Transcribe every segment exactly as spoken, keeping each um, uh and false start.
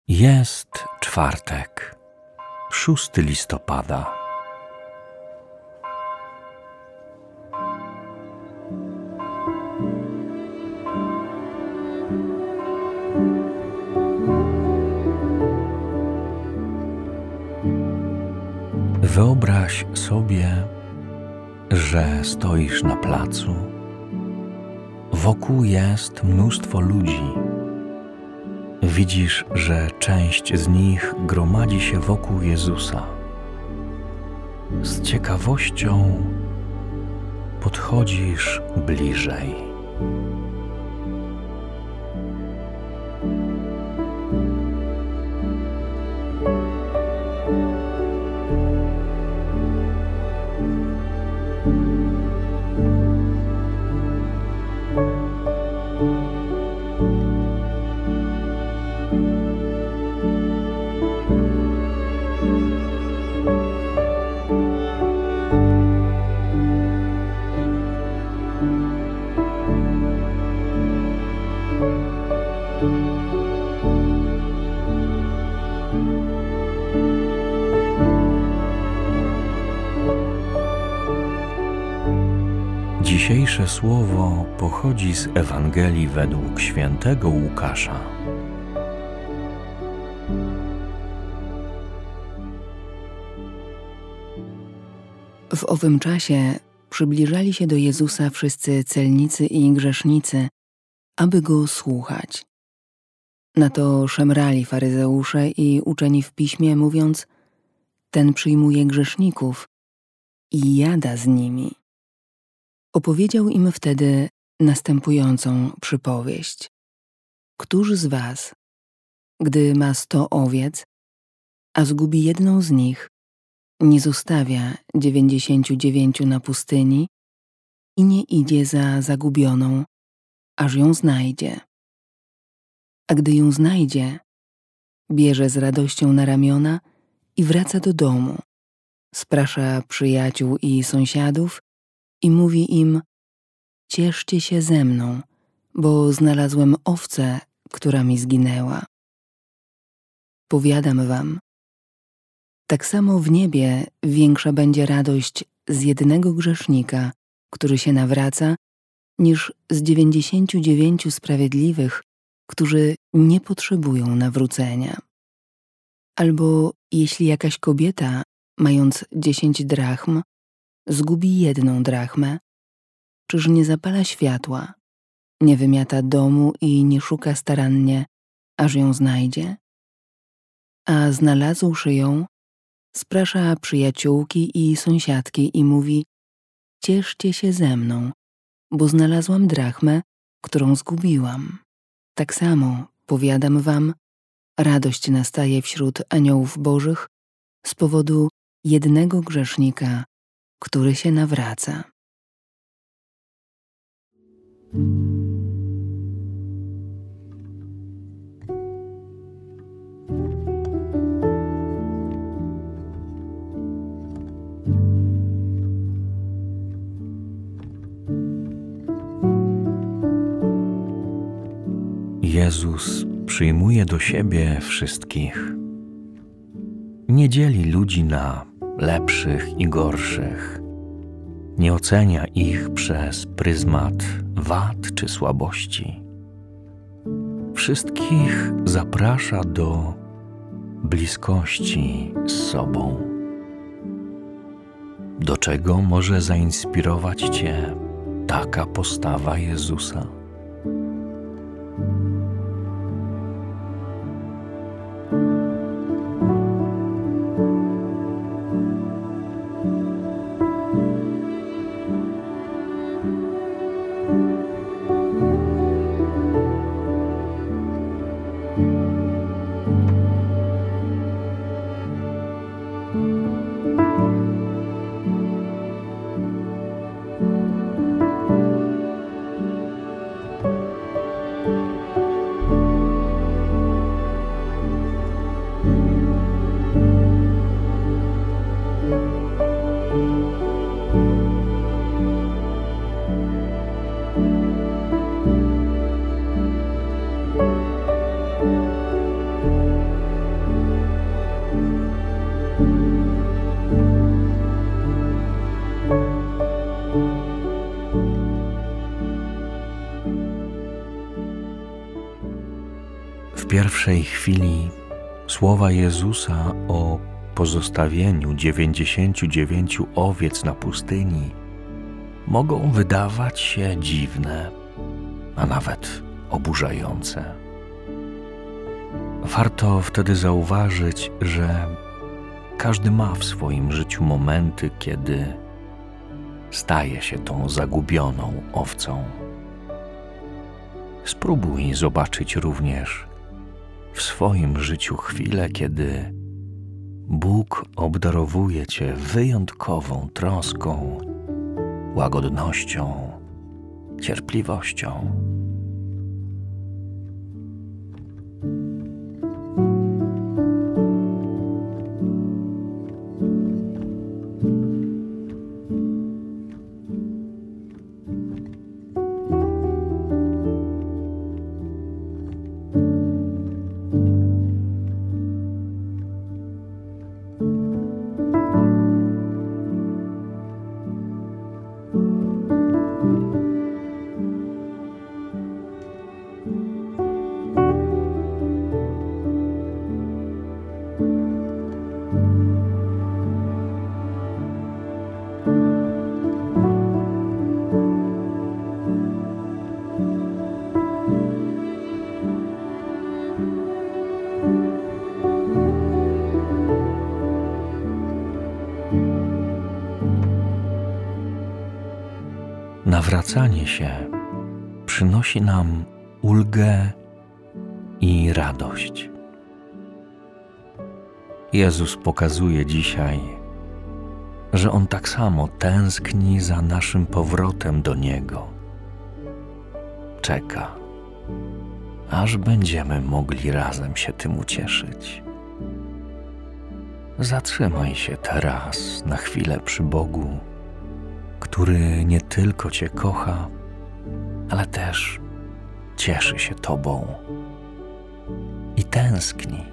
Jest czwartek, szóstego listopada. Wyobraź sobie, że stoisz na placu. Wokół jest mnóstwo ludzi. Widzisz, że część z nich gromadzi się wokół Jezusa. Z ciekawością podchodzisz bliżej. Dzisiejsze słowo pochodzi z Ewangelii według świętego Łukasza. W owym czasie przybliżali się do Jezusa wszyscy celnicy i grzesznicy, aby Go słuchać. Na to szemrali faryzeusze i uczeni w piśmie, mówiąc: ten przyjmuje grzeszników i jada z nimi. Opowiedział im wtedy następującą przypowieść. Któż z was, gdy ma sto owiec, a zgubi jedną z nich, nie zostawia dziewięćdziesięciu dziewięciu na pustyni i nie idzie za zagubioną, aż ją znajdzie? A gdy ją znajdzie, bierze z radością na ramiona i wraca do domu, sprasza przyjaciół i sąsiadów i mówi im: cieszcie się ze mną, bo znalazłem owcę, która mi zginęła. Powiadam wam, tak samo w niebie większa będzie radość z jednego grzesznika, który się nawraca, niż z dziewięćdziesięciu dziewięciu sprawiedliwych, którzy nie potrzebują nawrócenia. Albo jeśli jakaś kobieta, mając dziesięć drachm, zgubi jedną drachmę, czyż nie zapala światła, nie wymiata domu i nie szuka starannie, aż ją znajdzie? A znalazłszy ją, sprasza przyjaciółki i sąsiadki i mówi: cieszcie się ze mną, bo znalazłam drachmę, którą zgubiłam. Tak samo, powiadam wam, radość nastaje wśród aniołów bożych z powodu jednego grzesznika, który się nawraca. Jezus przyjmuje do siebie wszystkich. Nie dzieli ludzi na lepszych i gorszych. Nie ocenia ich przez pryzmat wad czy słabości. Wszystkich zaprasza do bliskości z sobą. Do czego może zainspirować cię taka postawa Jezusa? pierwszej chwili słowa Jezusa o pozostawieniu dziewięćdziesięciu dziewięciu owiec na pustyni mogą wydawać się dziwne, a nawet oburzające. Warto wtedy zauważyć, że każdy ma w swoim życiu momenty, kiedy staje się tą zagubioną owcą. Spróbuj zobaczyć również w swoim życiu chwilę, kiedy Bóg obdarowuje Cię wyjątkową troską, łagodnością, cierpliwością. Nawracanie się przynosi nam ulgę i radość. Jezus pokazuje dzisiaj, że On tak samo tęskni za naszym powrotem do Niego. Czeka, aż będziemy mogli razem się tym ucieszyć. Zatrzymaj się teraz na chwilę przy Bogu, który nie tylko Cię kocha, ale też cieszy się Tobą i tęskni.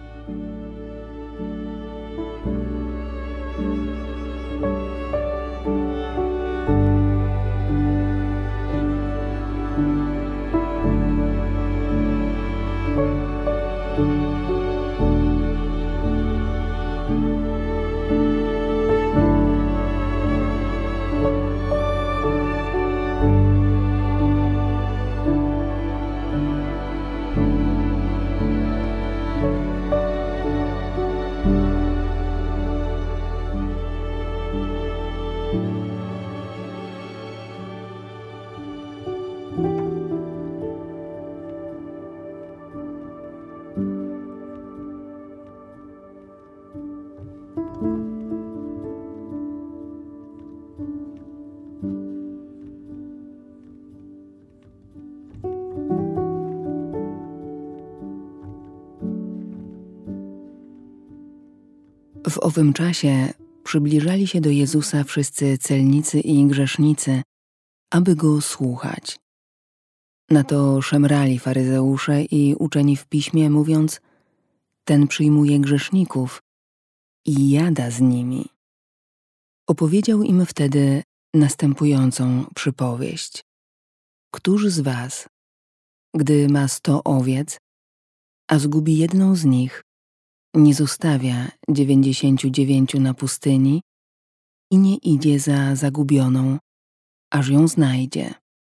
W owym czasie przybliżali się do Jezusa wszyscy celnicy i grzesznicy, aby Go słuchać. Na to szemrali faryzeusze i uczeni w piśmie, mówiąc: ten przyjmuje grzeszników i jada z nimi. Opowiedział im wtedy następującą przypowieść. Któż z was, gdy ma sto owiec, a zgubi jedną z nich, nie zostawia dziewięćdziesięciu dziewięciu na pustyni i nie idzie za zagubioną, aż ją znajdzie.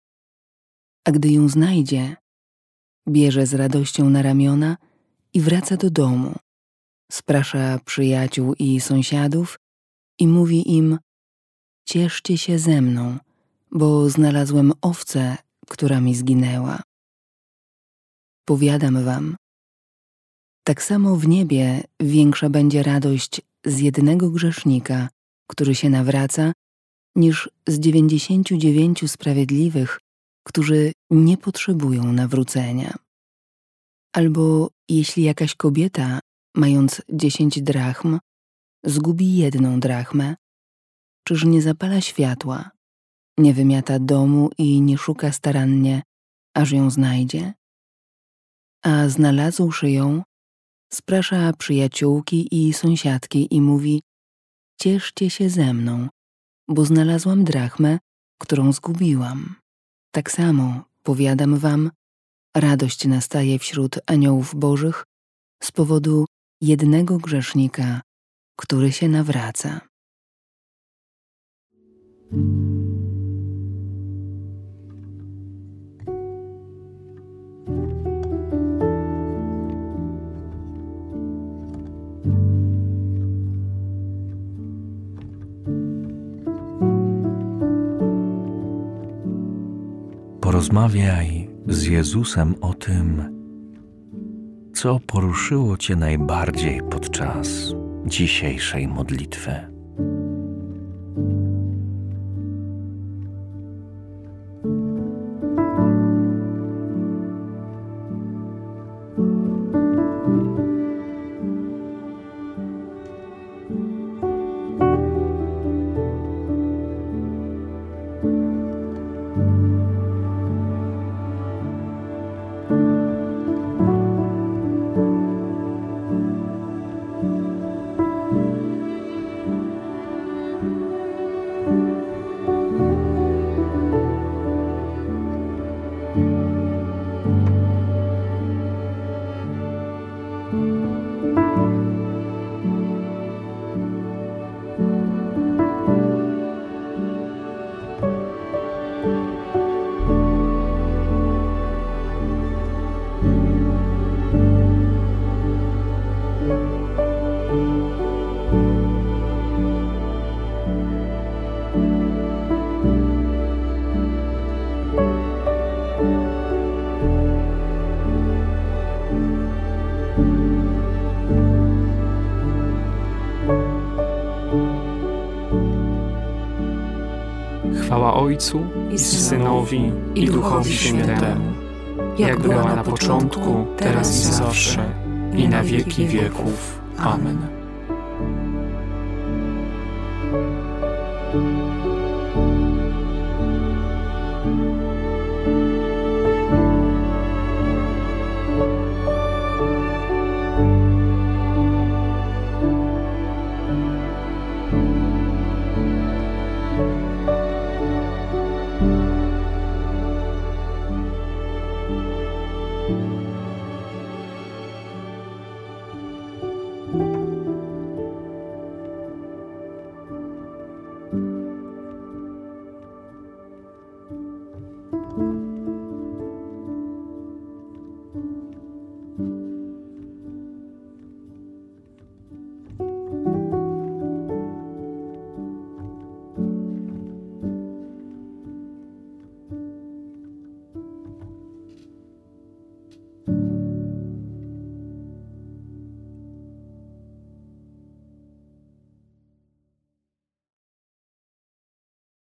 A gdy ją znajdzie, bierze z radością na ramiona i wraca do domu, sprasza przyjaciół i sąsiadów i mówi im: cieszcie się ze mną, bo znalazłem owcę, która mi zginęła. Powiadam wam, tak samo w niebie większa będzie radość z jednego grzesznika, który się nawraca, niż z dziewięćdziesięciu dziewięciu sprawiedliwych, którzy nie potrzebują nawrócenia. Albo jeśli jakaś kobieta, mając dziesięć drachm, zgubi jedną drachmę, czyż nie zapala światła, nie wymiata domu i nie szuka starannie, aż ją znajdzie? A znalazłszy ją, sprasza przyjaciółki i sąsiadki i mówi: cieszcie się ze mną, bo znalazłam drachmę, którą zgubiłam. Tak samo, powiadam wam, radość nastaje wśród aniołów bożych z powodu jednego grzesznika, który się nawraca. Porozmawiaj z Jezusem o tym, co poruszyło Cię najbardziej podczas dzisiejszej modlitwy. Chwała Ojcu i Synowi i Duchowi Świętemu, jak była na początku, teraz i zawsze, i na wieki wieków. Amen.